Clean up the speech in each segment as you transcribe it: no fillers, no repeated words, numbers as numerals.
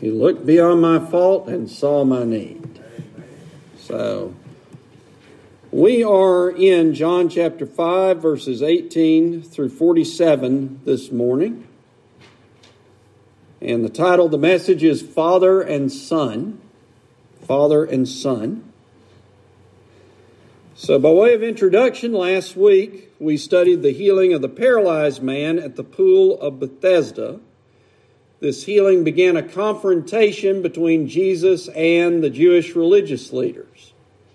He looked beyond my fault and saw my need. So, we are in John chapter 5, verses 18 through 47 this morning. And the title of the message is Father and Son. Father and Son. So by way of introduction, last week we studied the healing of the paralyzed man at the pool of Bethesda. This healing began a confrontation between Jesus and the Jewish religious leaders.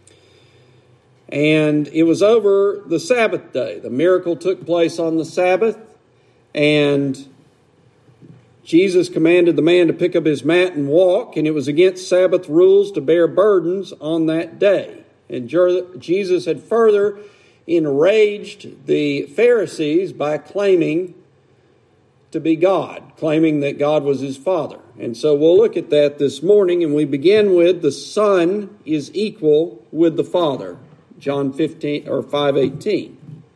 And it was over the Sabbath day. The miracle took place on the Sabbath, and Jesus commanded the man to pick up his mat and walk, and it was against Sabbath rules to bear burdens on that day. And Jesus had further enraged the Pharisees by claiming to be God, claiming that God was his Father. And so we'll look at that this morning, and we begin with the Son is equal with the Father. John 5:18.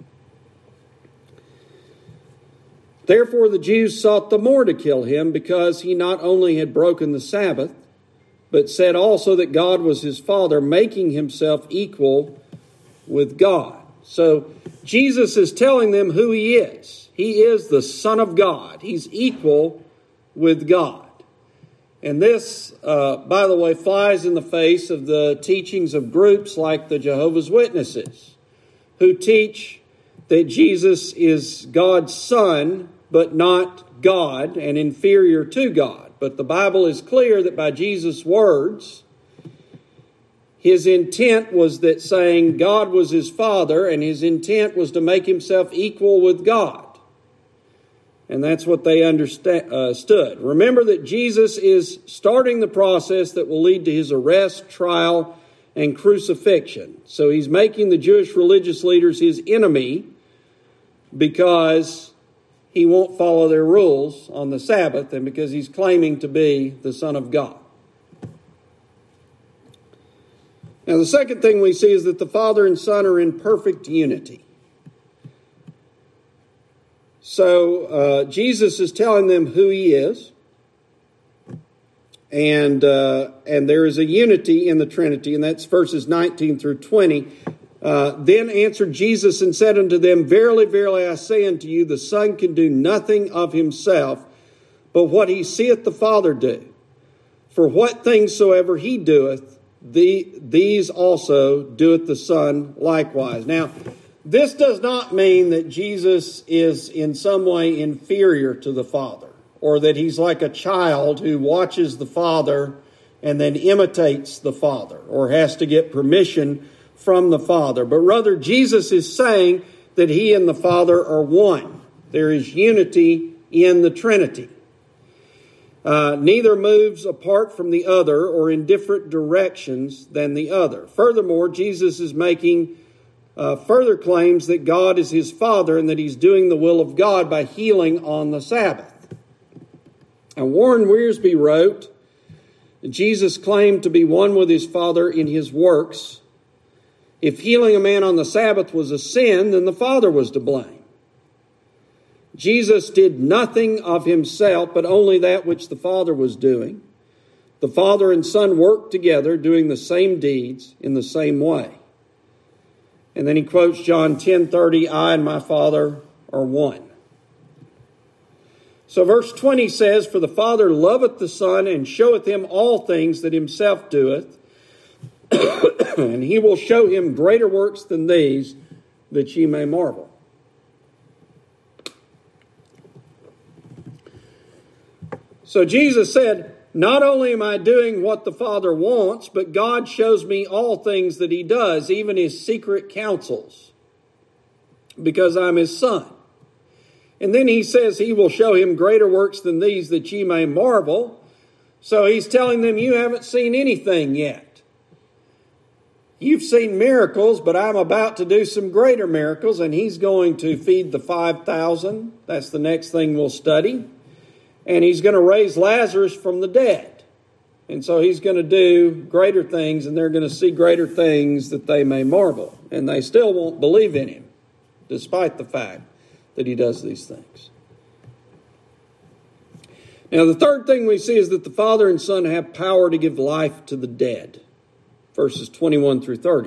Therefore the Jews sought the more to kill him, because he not only had broken the Sabbath, but said also that God was his Father, making himself equal with God. So Jesus is telling them who he is. He is the Son of God. He's equal with God. And this, by the way, flies in the face of the teachings of groups like the Jehovah's Witnesses, who teach that Jesus is God's Son, but not God and inferior to God. But the Bible is clear that by Jesus' words, his intent was that saying God was his Father, and his intent was to make himself equal with God. And that's what they understood. Remember that Jesus is starting the process that will lead to his arrest, trial, and crucifixion. So he's making the Jewish religious leaders his enemy because he won't follow their rules on the Sabbath and because he's claiming to be the Son of God. Now, the second thing we see is that the Father and Son are in perfect unity. So Jesus is telling them who he is, and there is a unity in the Trinity, and that's verses 19 through 20. Then answered Jesus and said unto them, Verily, verily, I say unto you, the Son can do nothing of himself, but what he seeth the Father do. For what things soever he doeth, these also doeth the Son likewise. Now, this does not mean that Jesus is in some way inferior to the Father, or that he's like a child who watches the Father and then imitates the Father, or has to get permission from the Father. But rather, Jesus is saying that he and the Father are one. There is unity in the Trinity. Neither moves apart from the other or in different directions than the other. Furthermore, Jesus is making further claims that God is his Father and that he's doing the will of God by healing on the Sabbath. And Warren Wiersbe wrote, Jesus claimed to be one with his Father in his works. If healing a man on the Sabbath was a sin, then the Father was to blame. Jesus did nothing of himself, but only that which the Father was doing. The Father and Son worked together, doing the same deeds in the same way. And then he quotes John 10:30, I and my Father are one. So verse 20 says, For the Father loveth the Son, and showeth him all things that himself doeth, and he will show him greater works than these, that ye may marvel. So Jesus said, Not only am I doing what the Father wants, but God shows me all things that he does, even his secret counsels, because I'm his Son. And then he says he will show him greater works than these, that ye may marvel. So he's telling them, you haven't seen anything yet. You've seen miracles, but I'm about to do some greater miracles, and he's going to feed the 5,000. That's the next thing we'll study. And he's going to raise Lazarus from the dead. And so he's going to do greater things, and they're going to see greater things that they may marvel. And they still won't believe in him, despite the fact that he does these things. Now, the third thing we see is that the Father and Son have power to give life to the dead. Verses 21 through 30.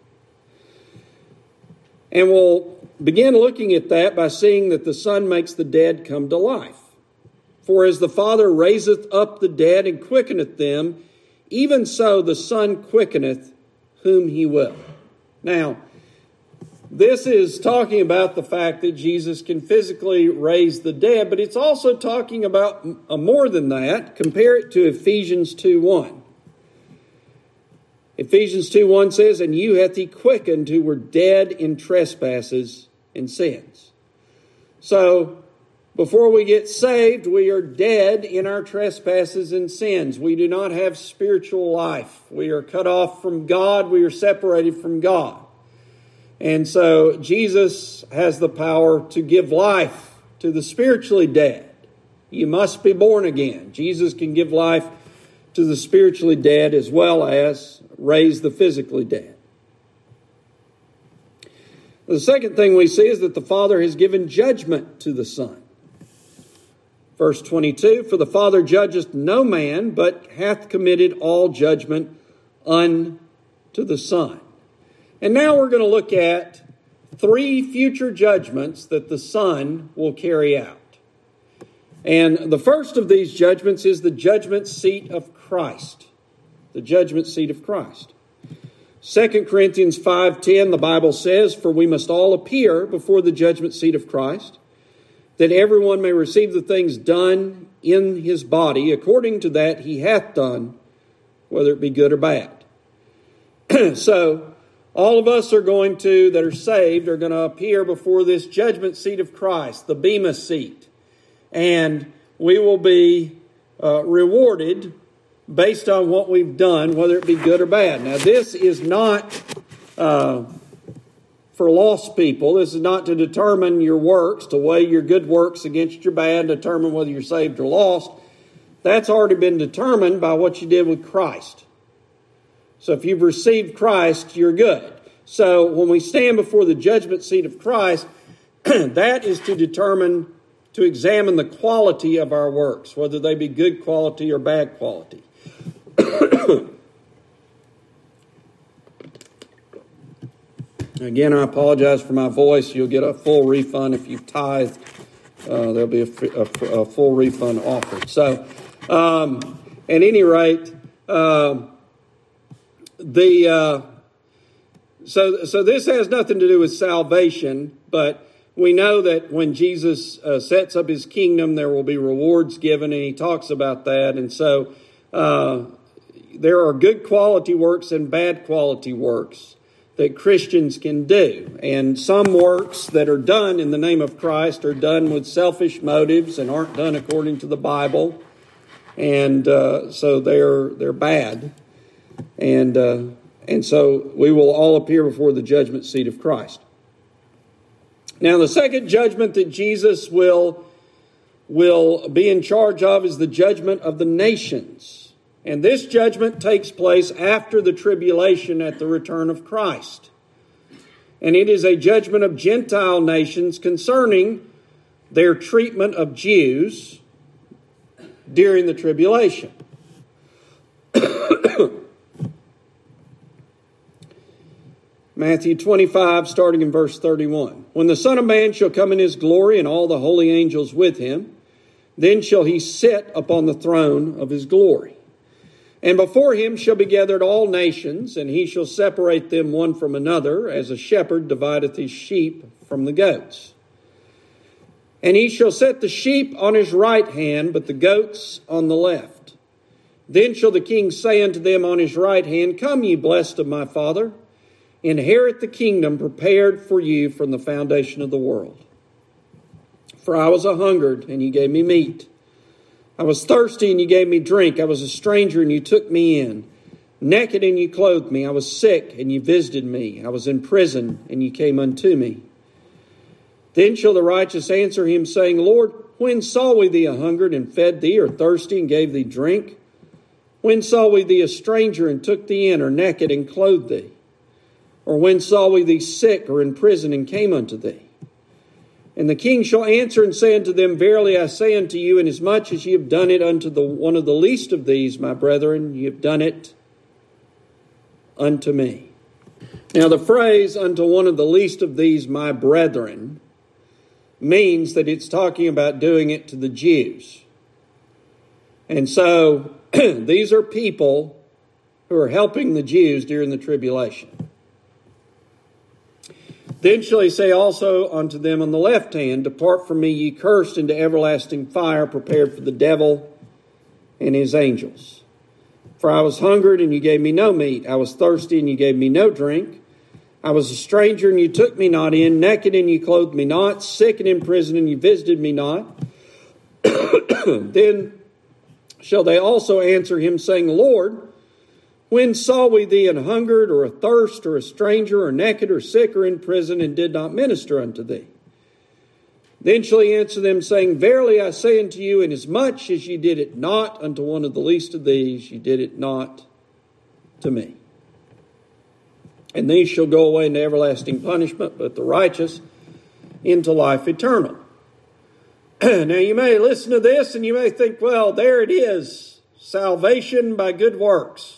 And we'll begin looking at that by seeing that the Son makes the dead come to life. For as the Father raiseth up the dead and quickeneth them, even so the Son quickeneth whom he will. Now, this is talking about the fact that Jesus can physically raise the dead, but it's also talking about more than that. Compare it to Ephesians 2:1. Ephesians 2:1 says, "And you hath he quickened who were dead in trespasses and sins." So, before we get saved, we are dead in our trespasses and sins. We do not have spiritual life. We are cut off from God. We are separated from God. And so Jesus has the power to give life to the spiritually dead. You must be born again. Jesus can give life to the spiritually dead as well as raise the physically dead. The second thing we see is that the Father has given judgment to the Son. Verse 22, "For the Father judgeth no man, but hath committed all judgment unto the Son." And now we're going to look at 3 future judgments that the Son will carry out. And the first of these judgments is the judgment seat of Christ. The judgment seat of Christ. 2 Corinthians 5:10, the Bible says, "For we must all appear before the judgment seat of Christ, that everyone may receive the things done in his body according to that he hath done, whether it be good or bad." So, all of us that are saved, are going to appear before this judgment seat of Christ, the Bema seat. And we will be rewarded based on what we've done, whether it be good or bad. Now, this is not for lost people. This is not to determine your works, to weigh your good works against your bad, determine whether you're saved or lost. That's already been determined by what you did with Christ. So if you've received Christ, you're good. So when we stand before the judgment seat of Christ, that is to examine the quality of our works, whether they be good quality or bad quality. Again, I apologize for my voice. You'll get a full refund if you've tithed. There'll be a full refund offered. So, at any rate, so this has nothing to do with salvation, but we know that when Jesus sets up his kingdom, there will be rewards given, and he talks about that. And so there are good quality works and bad quality works that Christians can do. And some works that are done in the name of Christ are done with selfish motives and aren't done according to the Bible. And so they're bad. And so we will all appear before the judgment seat of Christ. Now, the second judgment that Jesus will be in charge of is the judgment of the nations. And this judgment takes place after the tribulation at the return of Christ. And it is a judgment of Gentile nations concerning their treatment of Jews during the tribulation. Matthew 25, starting in verse 31. "When the Son of Man shall come in his glory, and all the holy angels with him, then shall he sit upon the throne of his glory. And before him shall be gathered all nations, and he shall separate them one from another, as a shepherd divideth his sheep from the goats. And he shall set the sheep on his right hand, but the goats on the left. Then shall the king say unto them on his right hand, Come, ye blessed of my Father, inherit the kingdom prepared for you from the foundation of the world. For I was a-hungered, and ye gave me meat. I was thirsty, and you gave me drink. I was a stranger, and you took me in. Naked, and you clothed me. I was sick, and you visited me. I was in prison, and you came unto me. Then shall the righteous answer him, saying, Lord, when saw we thee a-hungered, and fed thee, or thirsty, and gave thee drink? When saw we thee a stranger, and took thee in, or naked, and clothed thee? Or when saw we thee sick, or in prison, and came unto thee? And the king shall answer and say unto them, Verily I say unto you, inasmuch as ye have done it unto one of the least of these, my brethren, ye have done it unto me. Now the phrase, unto one of the least of these, my brethren, means that it's talking about doing it to the Jews. And so these are people who are helping the Jews during the tribulation. Then shall he say also unto them on the left hand, Depart from me, ye cursed, into everlasting fire, prepared for the devil and his angels. For I was hungered, and you gave me no meat. I was thirsty, and you gave me no drink. I was a stranger, and you took me not in. Naked, and you clothed me not. Sick and in prison, and you visited me not. Then shall they also answer him, saying, Lord, when saw we thee an hungered, or athirst, or a stranger, or naked, or sick, or in prison, and did not minister unto thee? Then shall he answer them, saying, Verily I say unto you, inasmuch as ye did it not unto one of the least of these, ye did it not to me. And these shall go away into everlasting punishment, but the righteous into life eternal. Now you may listen to this, and you may think, well, there it is, salvation by good works.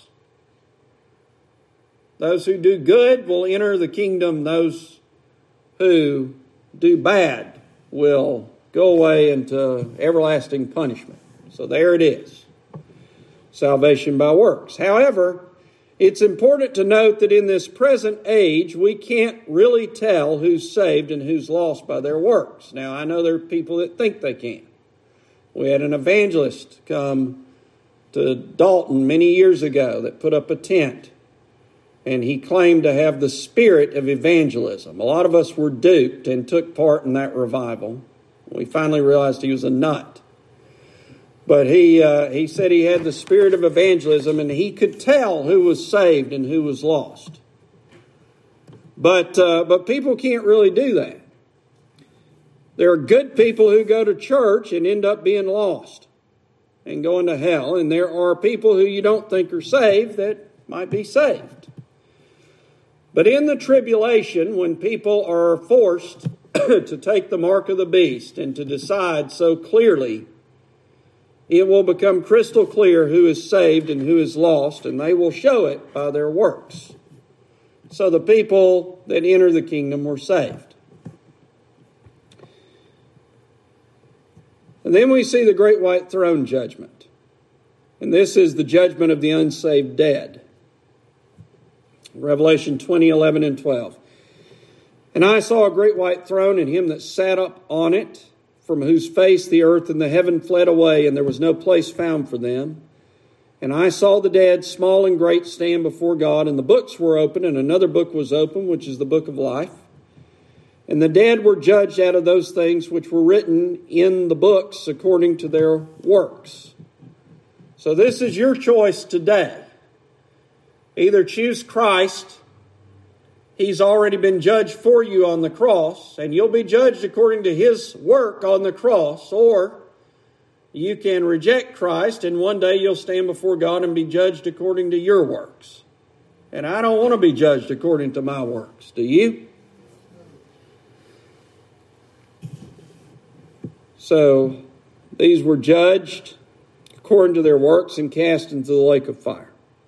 Those who do good will enter the kingdom. Those who do bad will go away into everlasting punishment. So there it is. Salvation by works. However, it's important to note that in this present age, we can't really tell who's saved and who's lost by their works. Now, I know there are people that think they can. We had an evangelist come to Dalton many years ago that put up a tent. And he claimed to have the spirit of evangelism. A lot of us were duped and took part in that revival. We finally realized he was a nut. But he said he had the spirit of evangelism, and he could tell who was saved and who was lost. But people can't really do that. There are good people who go to church and end up being lost and going to hell. And there are people who you don't think are saved that might be saved. But in the tribulation, when people are forced to take the mark of the beast and to decide so clearly, it will become crystal clear who is saved and who is lost, and they will show it by their works. So the people that enter the kingdom were saved. And then we see the great white throne judgment. And this is the judgment of the unsaved dead. Revelation 20:11 and 12. And I saw a great white throne, and him that sat up on it, from whose face the earth and the heaven fled away, and there was no place found for them. And I saw the dead, small and great, stand before God, and the books were open, and another book was open, which is the book of life. And the dead were judged out of those things which were written in the books according to their works. So this is your choice today. Either choose Christ. He's already been judged for you on the cross, and you'll be judged according to His work on the cross. Or you can reject Christ, and one day you'll stand before God and be judged according to your works. And I don't want to be judged according to my works. Do you? So these were judged according to their works and cast into the lake of fire.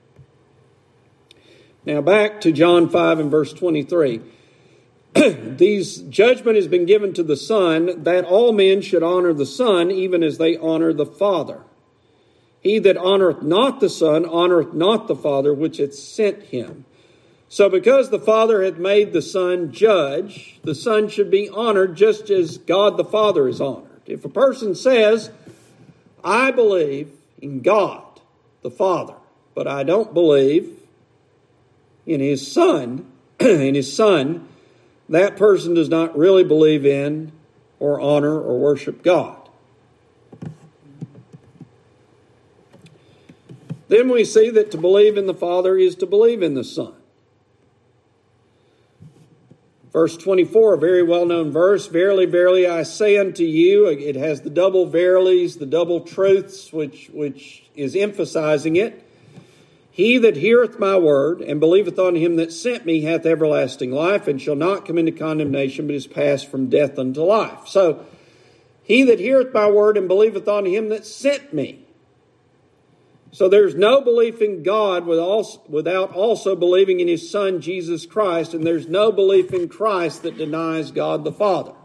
Now back to John 5 and verse 23. These judgment has been given to the Son, that all men should honor the Son, even as they honor the Father. He that honoreth not the Son honoreth not the Father which hath sent him. So because the Father hath made the Son judge, the Son should be honored just as God the Father is honored. If a person says, I believe in God the Father, but I don't believe in His Son, that person does not really believe in or honor or worship God. Then we see that to believe in the Father is to believe in the Son. Verse 24, a very well-known verse, Verily, verily, I say unto you, it has the double verilies, the double truths, which is emphasizing it. He that heareth my word, and believeth on him that sent me, hath everlasting life, and shall not come into condemnation, but is passed from death unto life. So, he that heareth my word, and believeth on him that sent me. So there's no belief in God without also believing in his Son, Jesus Christ, and there's no belief in Christ that denies God the Father.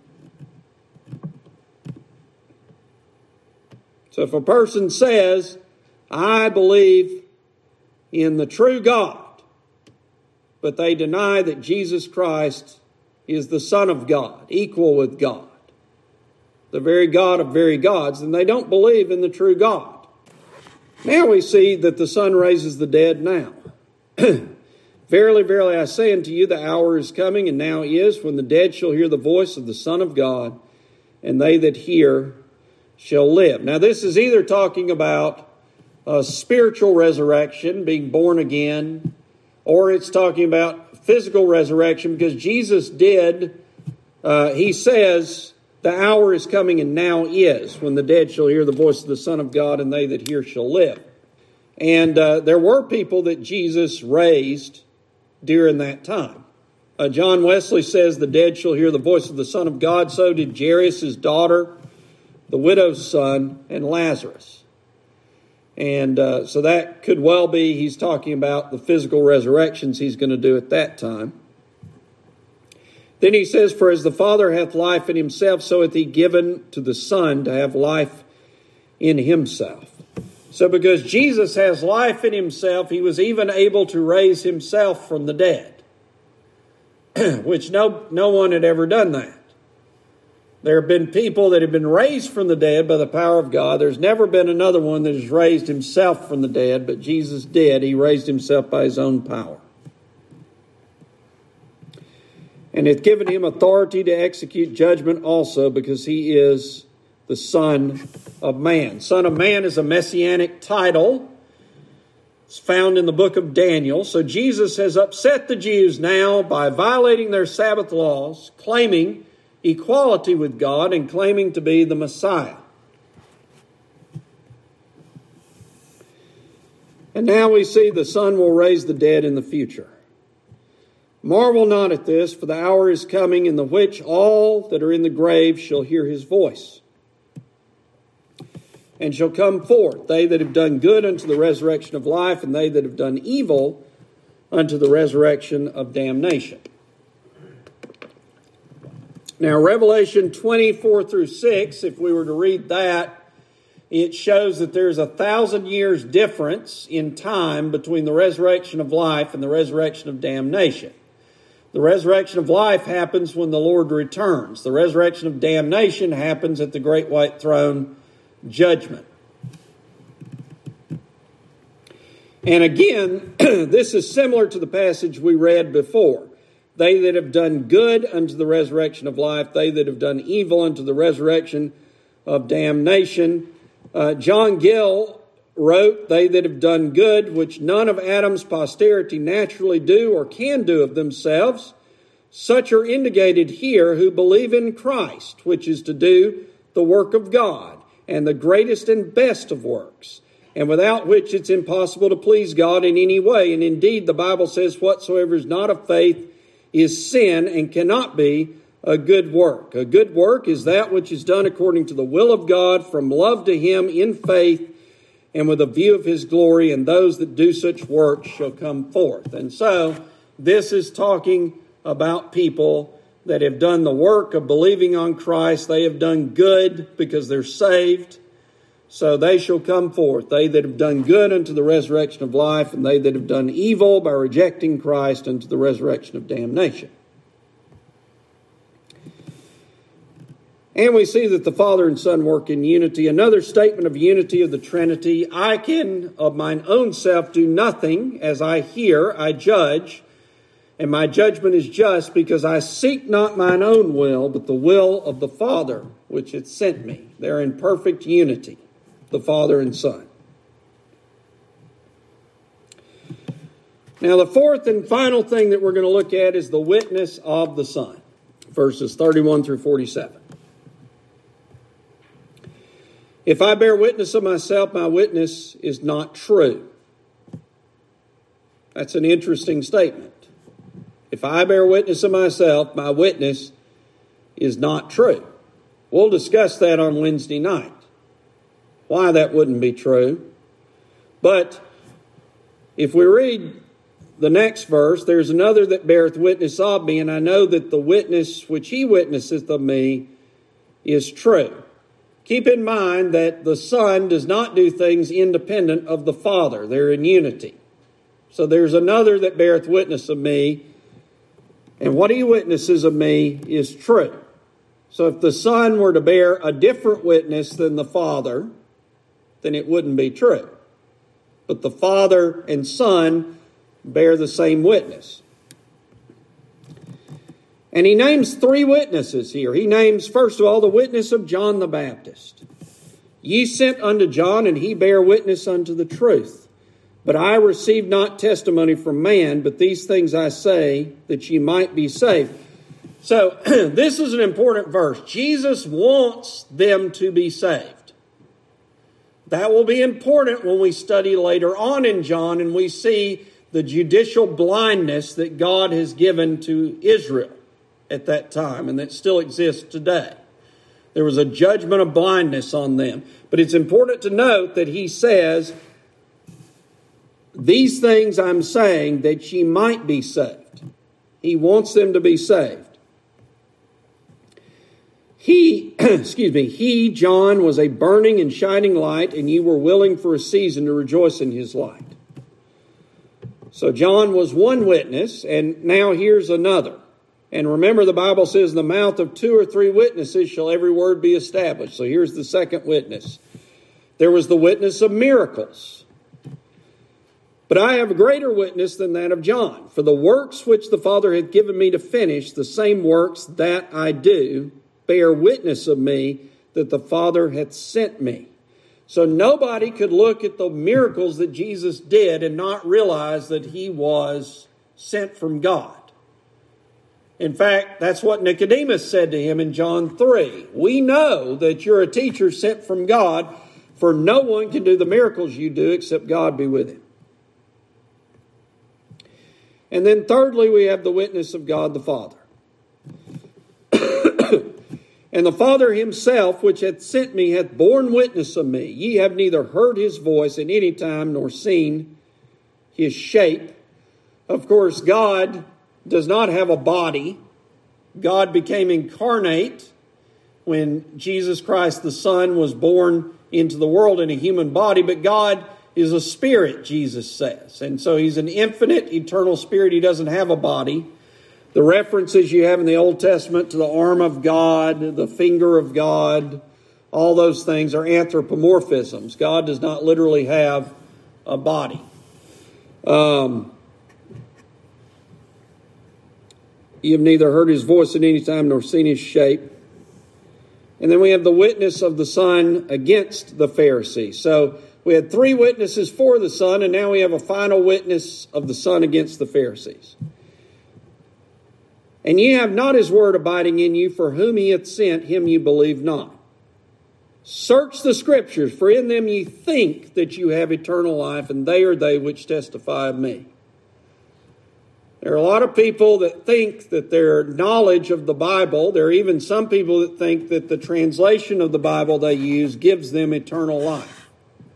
So if a person says, I believe in the true God, but they deny that Jesus Christ is the Son of God, equal with God, the very God of very gods, then they don't believe in the true God. Now we see that the Son raises the dead now. Verily, verily, I say unto you, the hour is coming, and now is, when the dead shall hear the voice of the Son of God, and they that hear shall live. Now this is either talking about a spiritual resurrection, being born again, or it's talking about physical resurrection, because Jesus did, he says, the hour is coming and now is, when the dead shall hear the voice of the Son of God, and they that hear shall live. And there were people that Jesus raised during that time. John Wesley says the dead shall hear the voice of the Son of God. So did Jairus' daughter, the widow's son, and Lazarus. And so that could well be he's talking about the physical resurrections he's going to do at that time. Then he says, for as the Father hath life in himself, so hath he given to the Son to have life in himself. So because Jesus has life in himself, he was even able to raise himself from the dead, which no one had ever done that. There have been people that have been raised from the dead by the power of God. There's never been another one that has raised himself from the dead, but Jesus did. He raised himself by his own power. And hath given him authority to execute judgment also, because he is the Son of Man. Son of Man is a messianic title. It's found in the book of Daniel. So Jesus has upset the Jews now by violating their Sabbath laws, claiming equality with God and claiming to be the Messiah. And now we see the Son will raise the dead in the future. Marvel not at this, for the hour is coming in the which all that are in the grave shall hear his voice, and shall come forth, they that have done good unto the resurrection of life, and they that have done evil unto the resurrection of damnation. Now, Revelation 24 through 6, if we were to read that, it shows that there's 1,000 years difference in time between the resurrection of life and the resurrection of damnation. The resurrection of life happens when the Lord returns. The resurrection of damnation happens at the great white throne judgment. And again, this is similar to the passage we read before. They that have done good unto the resurrection of life, they that have done evil unto the resurrection of damnation. John Gill wrote, they that have done good, which none of Adam's posterity naturally do or can do of themselves, such are indicated here who believe in Christ, which is to do the work of God, and the greatest and best of works, and without which it's impossible to please God in any way. And indeed, the Bible says, whatsoever is not of faith is sin and cannot be a good work. A good work is that which is done according to the will of God, from love to him in faith and with a view of his glory, and those that do such works shall come forth. And so this is talking about people that have done the work of believing on Christ. They have done good because they're saved. So they shall come forth, they that have done good unto the resurrection of life, and they that have done evil by rejecting Christ unto the resurrection of damnation. And we see that the Father and Son work in unity. Another statement of unity of the Trinity. I can of mine own self do nothing. As I hear, I judge, and my judgment is just, because I seek not mine own will, but the will of the Father, which hath sent me. They're in perfect unity, the Father and Son. Now, the fourth and final thing that we're going to look at is the witness of the Son, verses 31 through 47. If I bear witness of myself, my witness is not true. That's an interesting statement. If I bear witness of myself, my witness is not true. We'll discuss that on Wednesday night, why that wouldn't be true. But if we read the next verse, there's another that beareth witness of me, and I know that the witness which he witnesseth of me is true. Keep in mind that the Son does not do things independent of the Father. They're in unity. So there's another that beareth witness of me, and what he witnesses of me is true. So if the Son were to bear a different witness than the Father, then it wouldn't be true. But the Father and Son bear the same witness. And he names three witnesses here. He names, first of all, the witness of John the Baptist. Ye sent unto John, and he bare witness unto the truth. But I received not testimony from man, but these things I say, that ye might be saved. So, this is an important verse. Jesus wants them to be saved. That will be important when we study later on in John, and we see the judicial blindness that God has given to Israel at that time, and that still exists today. There was a judgment of blindness on them. But it's important to note that he says, these things I'm saying that ye might be saved. He wants them to be saved. He, John, was a burning and shining light, and ye were willing for a season to rejoice in his light. So John was one witness, and now here's another. And remember, the Bible says, in the mouth of 2 or 3 witnesses shall every word be established. So here's the second witness. There was the witness of miracles. But I have a greater witness than that of John. For the works which the Father hath given me to finish, the same works that I do, bear witness of me that the Father hath sent me. So nobody could look at the miracles that Jesus did and not realize that he was sent from God. In fact, that's what Nicodemus said to him in John 3. We know that you're a teacher sent from God, for no one can do the miracles you do except God be with him. And then thirdly, we have the witness of God the Father. And the Father himself, which hath sent me, hath borne witness of me. Ye have neither heard his voice at any time, nor seen his shape. Of course, God does not have a body. God became incarnate when Jesus Christ the Son was born into the world in a human body. But God is a spirit, Jesus says. And so he's an infinite, eternal spirit. He doesn't have a body. The references you have in the Old Testament to the arm of God, the finger of God, all those things are anthropomorphisms. God does not literally have a body. You have neither heard his voice at any time nor seen his shape. And then we have the witness of the Son against the Pharisees. So we had 3 witnesses for the Son, and now we have a final witness of the Son against the Pharisees. And ye have not his word abiding in you, for whom he hath sent, him you believe not. Search the Scriptures, for in them ye think that you have eternal life, and they are they which testify of me. There are a lot of people that think that their knowledge of the Bible, there are even some people that think that the translation of the Bible they use gives them eternal life.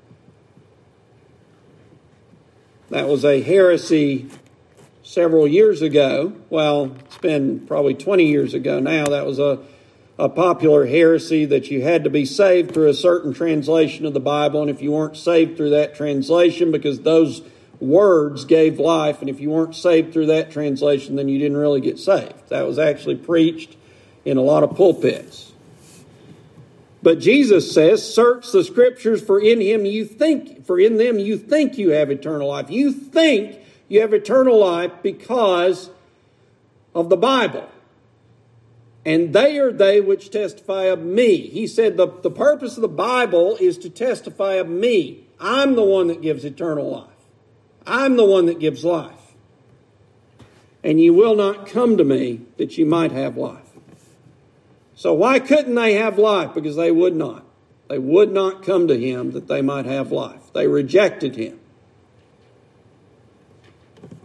That was a heresy several years ago. Well, it's been probably 20 years ago now. That was a popular heresy that you had to be saved through a certain translation of the Bible. And if you weren't saved through that translation, because those words gave life, and if you weren't saved through that translation, then you didn't really get saved. That was actually preached in a lot of pulpits. But Jesus says, search the Scriptures, for in them you think you have eternal life. You think you have eternal life because of the Bible. And they are they which testify of me. He said the purpose of the Bible is to testify of me. I'm the one that gives eternal life. I'm the one that gives life. And ye will not come to me that ye might have life. So why couldn't they have life? Because they would not. They would not come to him that they might have life. They rejected him.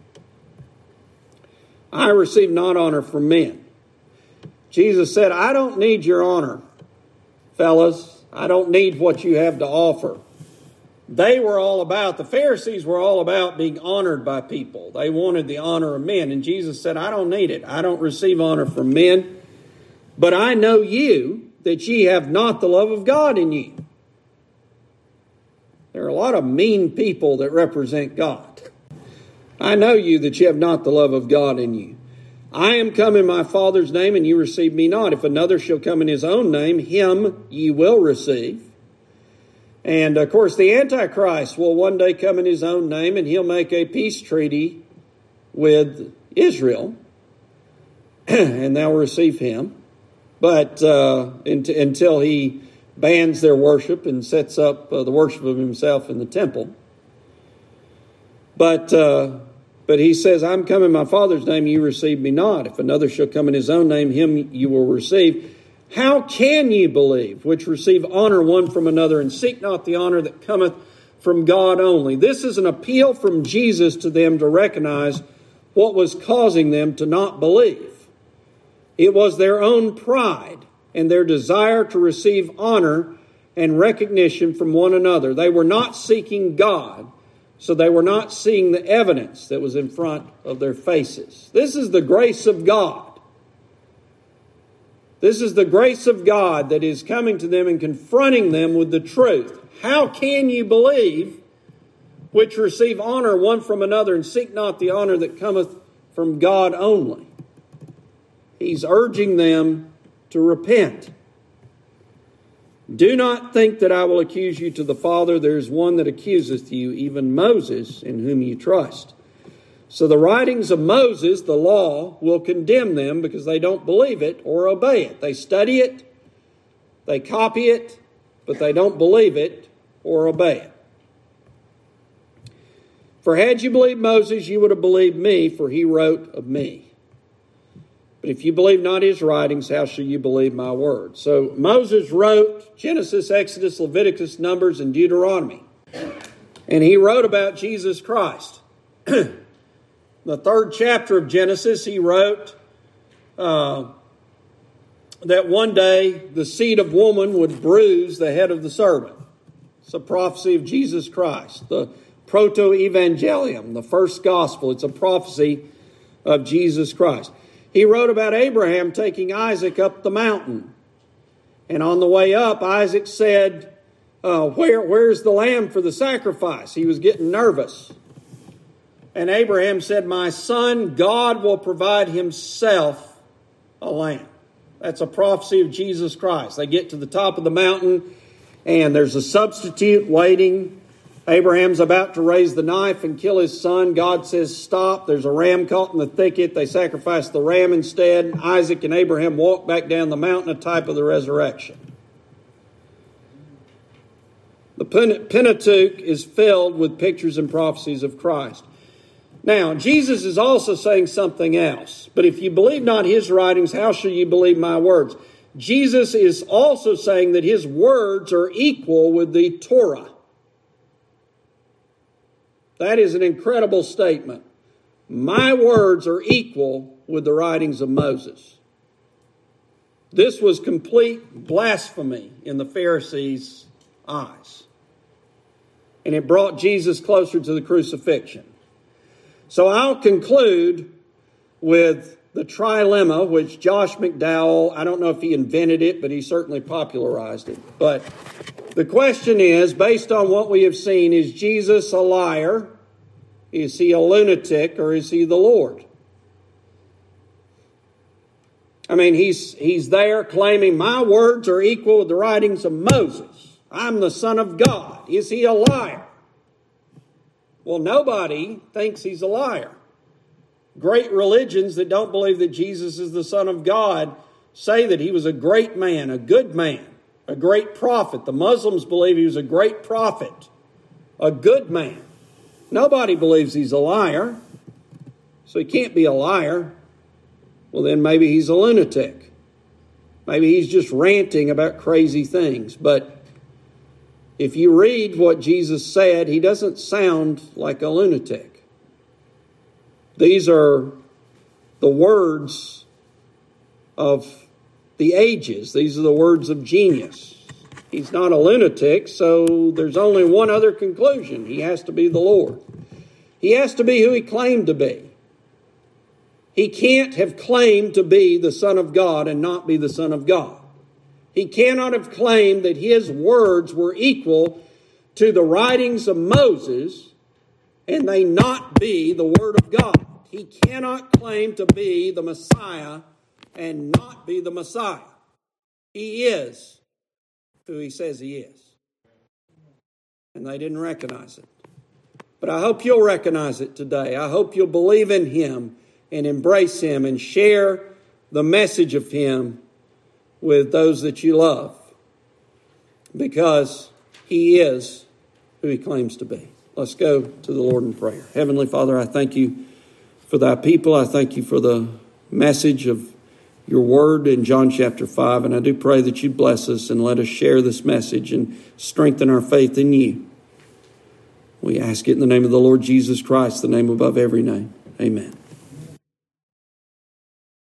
I receive not honor from men. Jesus said, I don't need your honor, fellas. I don't need what you have to offer. The Pharisees were all about being honored by people. They wanted the honor of men. And Jesus said, I don't need it. I don't receive honor from men. But I know you, that ye have not the love of God in you. There are a lot of mean people that represent God. I know you, that ye have not the love of God in you. I am come in my Father's name, and you receive me not. If another shall come in his own name, him ye will receive. And, of course, the Antichrist will one day come in his own name, and he'll make a peace treaty with Israel, and they'll receive him. But until he bans their worship and sets up the worship of himself in the temple. But he says, I'm come in my Father's name, you receive me not. If another shall come in his own name, him you will receive. How can ye believe, which receive honor one from another, and seek not the honor that cometh from God only? This is an appeal from Jesus to them to recognize what was causing them to not believe. It was their own pride and their desire to receive honor and recognition from one another. They were not seeking God, so they were not seeing the evidence that was in front of their faces. This is the grace of God. This is the grace of God that is coming to them and confronting them with the truth. How can you believe, which receive honor one from another, and seek not the honor that cometh from God only? He's urging them to repent. Do not think that I will accuse you to the Father. There is one that accuseth you, even Moses, in whom you trust. So the writings of Moses, the law, will condemn them because they don't believe it or obey it. They study it, they copy it, but they don't believe it or obey it. For had you believed Moses, you would have believed me, for he wrote of me. But if you believe not his writings, how shall you believe my words? So Moses wrote Genesis, Exodus, Leviticus, Numbers, and Deuteronomy. And he wrote about Jesus Christ. The third chapter of Genesis, he wrote that one day the seed of woman would bruise the head of the serpent. It's a prophecy of Jesus Christ. The proto-evangelium, the first gospel, it's a prophecy of Jesus Christ. He wrote about Abraham taking Isaac up the mountain. And on the way up, Isaac said, where's the lamb for the sacrifice? He was getting nervous. And Abraham said, my son, God will provide himself a lamb. That's a prophecy of Jesus Christ. They get to the top of the mountain, and there's a substitute waiting. Abraham's about to raise the knife and kill his son. God says, stop. There's a ram caught in the thicket. They sacrifice the ram instead. Isaac and Abraham walk back down the mountain, a type of the resurrection. The Pentateuch is filled with pictures and prophecies of Christ. Now, Jesus is also saying something else. But if you believe not his writings, how shall you believe my words? Jesus is also saying that his words are equal with the Torah. That is an incredible statement. My words are equal with the writings of Moses. This was complete blasphemy in the Pharisees' eyes. And it brought Jesus closer to the crucifixion. So I'll conclude with the trilemma, which Josh McDowell, I don't know if he invented it, but he certainly popularized it. But the question is, based on what we have seen, is Jesus a liar? Is he a lunatic, or is he the Lord? I mean, he's there claiming my words are equal with the writings of Moses. I'm the Son of God. Is he a liar? Well, nobody thinks he's a liar. Great religions that don't believe that Jesus is the Son of God say that he was a great man, a good man, a great prophet. The Muslims believe he was a great prophet, a good man. Nobody believes he's a liar, so he can't be a liar. Well, then maybe he's a lunatic. Maybe he's just ranting about crazy things. But if you read what Jesus said, he doesn't sound like a lunatic. These are the words of the ages. These are the words of genius. He's not a lunatic, so there's only one other conclusion. He has to be the Lord. He has to be who he claimed to be. He can't have claimed to be the Son of God and not be the Son of God. He cannot have claimed that his words were equal to the writings of Moses and they not be the Word of God. He cannot claim to be the Messiah and not be the Messiah. He is who he says he is. And they didn't recognize it. But I hope you'll recognize it today. I hope you'll believe in him and embrace him and share the message of him with those that you love. Because he is who he claims to be. Let's go to the Lord in prayer. Heavenly Father, I thank you for thy people. I thank you for the message of your word in John chapter 5. And I do pray that you bless us and let us share this message and strengthen our faith in you. We ask it in the name of the Lord Jesus Christ, the name above every name. Amen.